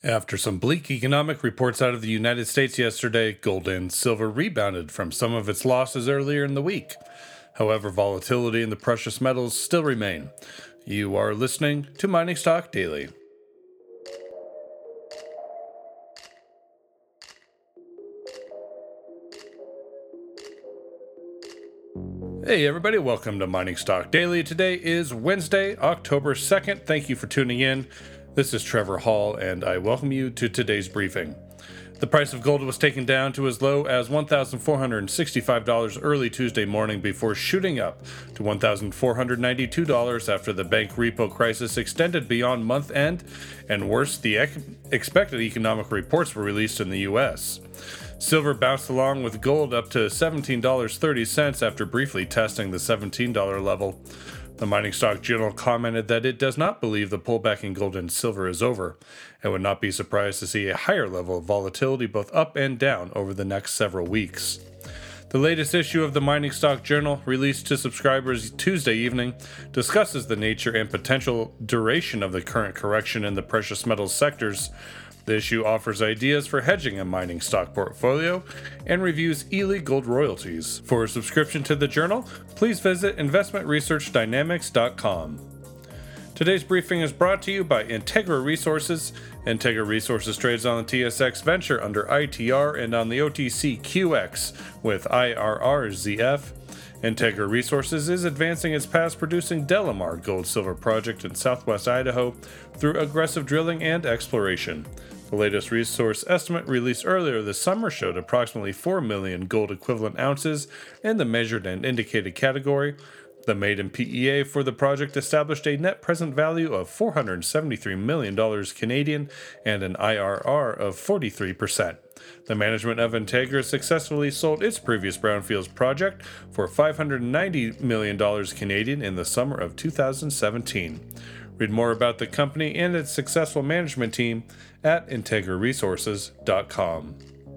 After some bleak economic reports out of the United States yesterday, gold and silver rebounded from some of its losses earlier in the week. However, volatility in the precious metals still remain. You are listening to Mining Stock Daily. Hey everybody, welcome to Mining Stock Daily. Today is Wednesday, October 2nd. Thank you for tuning in. This is Trevor Hall, and I welcome you to today's briefing. The price of gold was taken down to as low as $1,465 early Tuesday morning before shooting up to $1,492 after the bank repo crisis extended beyond month end, and worse, the expected economic reports were released in the U.S. Silver bounced along with gold up to $17.30 after briefly testing the $17 level. The Mining Stock Journal commented that it does not believe the pullback in gold and silver is over, and would not be surprised to see a higher level of volatility both up and down over the next several weeks. The latest issue of the Mining Stock Journal, released to subscribers Tuesday evening, discusses the nature and potential duration of the current correction in the precious metals sectors. The issue offers ideas for hedging a mining stock portfolio and reviews Ely Gold royalties. For a subscription to the journal, please visit investmentresearchdynamics.com. Today's briefing is brought to you by Integra Resources. Integra Resources trades on the TSX Venture under ITR and on the OTCQX with IRRZF. Integra Resources is advancing its past-producing Delamar gold-silver project in southwest Idaho through aggressive drilling and exploration. The latest resource estimate released earlier this summer showed approximately 4 million gold equivalent ounces in the measured and indicated category. The maiden PEA for the project established a net present value of $473 million Canadian and an IRR of 43%. The management of Integra successfully sold its previous brownfields project for $590 million Canadian in the summer of 2017. Read more about the company and its successful management team at integraresources.com.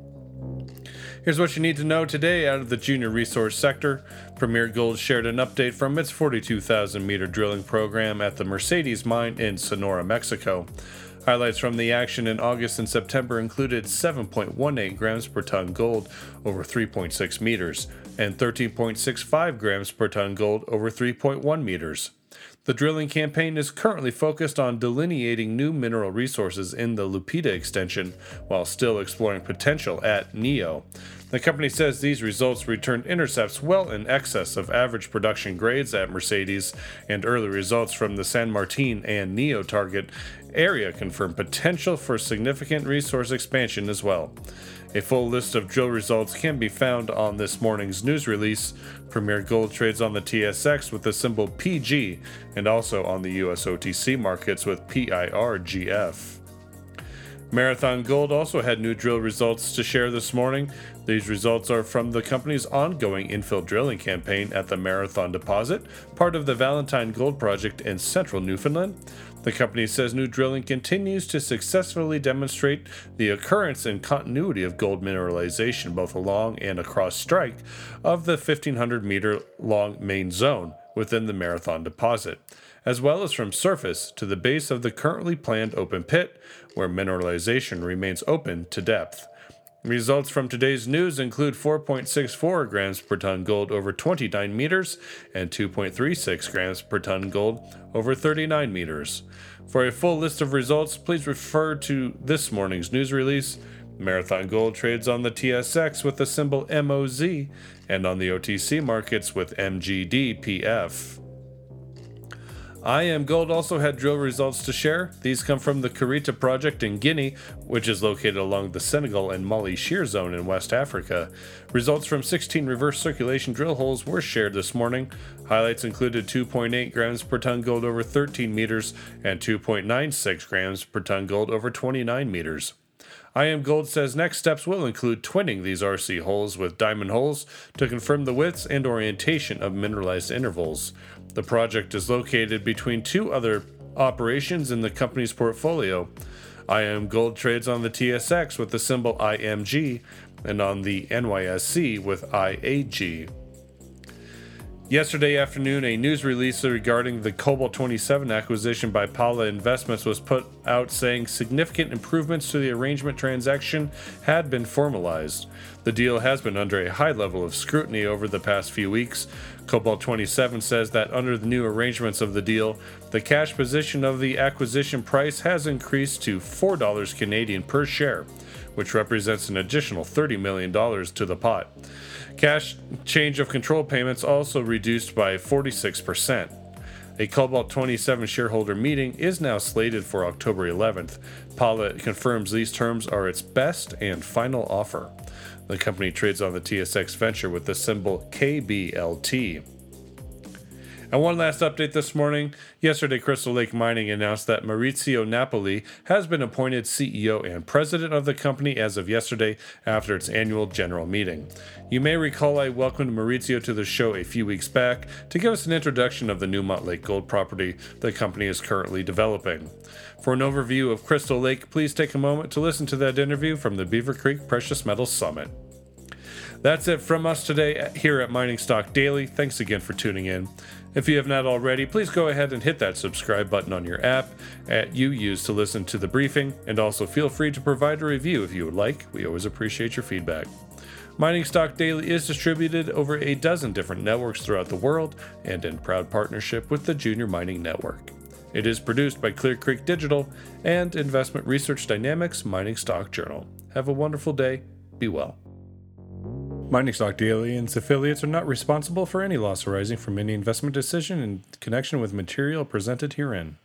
Here's what you need to know today out of the junior resource sector. Premier Gold shared an update from its 42,000-meter drilling program at the Mercedes mine in Sonora, Mexico. Highlights from the action in August and September included 7.18 grams per ton gold over 3.6 meters and 13.65 grams per ton gold over 3.1 meters. The drilling campaign is currently focused on delineating new mineral resources in the Lupita extension while still exploring potential at Neo. The company says these results returned intercepts well in excess of average production grades at Mercedes, and early results from the San Martin and Neo target area confirm potential for significant resource expansion as well. A full list of drill results can be found on this morning's news release. Premier Gold trades on the TSX with the symbol PG and also on the US OTC markets with PIRGF. Marathon Gold also had new drill results to share this morning. These results are from the company's ongoing infill drilling campaign at the Marathon deposit, part of the Valentine Gold Project in central Newfoundland. The company says new drilling continues to successfully demonstrate the occurrence and continuity of gold mineralization both along and across strike of the 1,500-meter long main zone within the Marathon deposit, as well as from surface to the base of the currently planned open pit, where mineralization remains open to depth. Results from today's news include 4.64 grams per ton gold over 29 meters and 2.36 grams per ton gold over 39 meters. For a full list of results, please refer to this morning's news release. Marathon Gold trades on the TSX with the symbol MOZ and on the OTC markets with MGDPF. IAMGOLD also had drill results to share. These come from the Karita project in Guinea, which is located along the Senegal and Mali Shear Zone in West Africa. Results from 16 reverse circulation drill holes were shared this morning. Highlights included 2.8 grams per ton gold over 13 meters and 2.96 grams per ton gold over 29 meters. IAMGOLD says next steps will include twinning these RC holes with diamond holes to confirm the widths and orientation of mineralized intervals. The project is located between two other operations in the company's portfolio. IAMGOLD trades on the TSX with the symbol IMG and on the NYSE with IAG. Yesterday afternoon, a news release regarding the Cobalt 27 acquisition by Pala Investments was put out saying significant improvements to the arrangement transaction had been formalized. The deal has been under a high level of scrutiny over the past few weeks. Cobalt 27 says that under the new arrangements of the deal, the cash position of the acquisition price has increased to $4 Canadian per share, which represents an additional $30 million to the pot. Cash change of control payments also reduced by 46%. A Cobalt 27 shareholder meeting is now slated for October 11th. Pilot confirms these terms are its best and final offer. The company trades on the TSX Venture with the symbol KBLT. And one last update this morning. Yesterday, Crystal Lake Mining announced that Maurizio Napoli has been appointed CEO and president of the company as of yesterday after its annual general meeting. You may recall I welcomed Maurizio to the show a few weeks back to give us an introduction of the new Montlake gold property the company is currently developing. For an overview of Crystal Lake, please take a moment to listen to that interview from the Beaver Creek Precious Metals Summit. That's it from us today here at Mining Stock Daily. Thanks again for tuning in. If you have not already, please go ahead and hit that subscribe button on your app you use to listen to the briefing, and also feel free to provide a review if you would like. We always appreciate your feedback. Mining Stock Daily is distributed over a dozen different networks throughout the world and in proud partnership with the Junior Mining Network. It is produced by Clear Creek Digital and Investment Research Dynamics Mining Stock Journal. Have a wonderful day. Be well. Mining Stock Daily and its affiliates are not responsible for any loss arising from any investment decision in connection with material presented herein.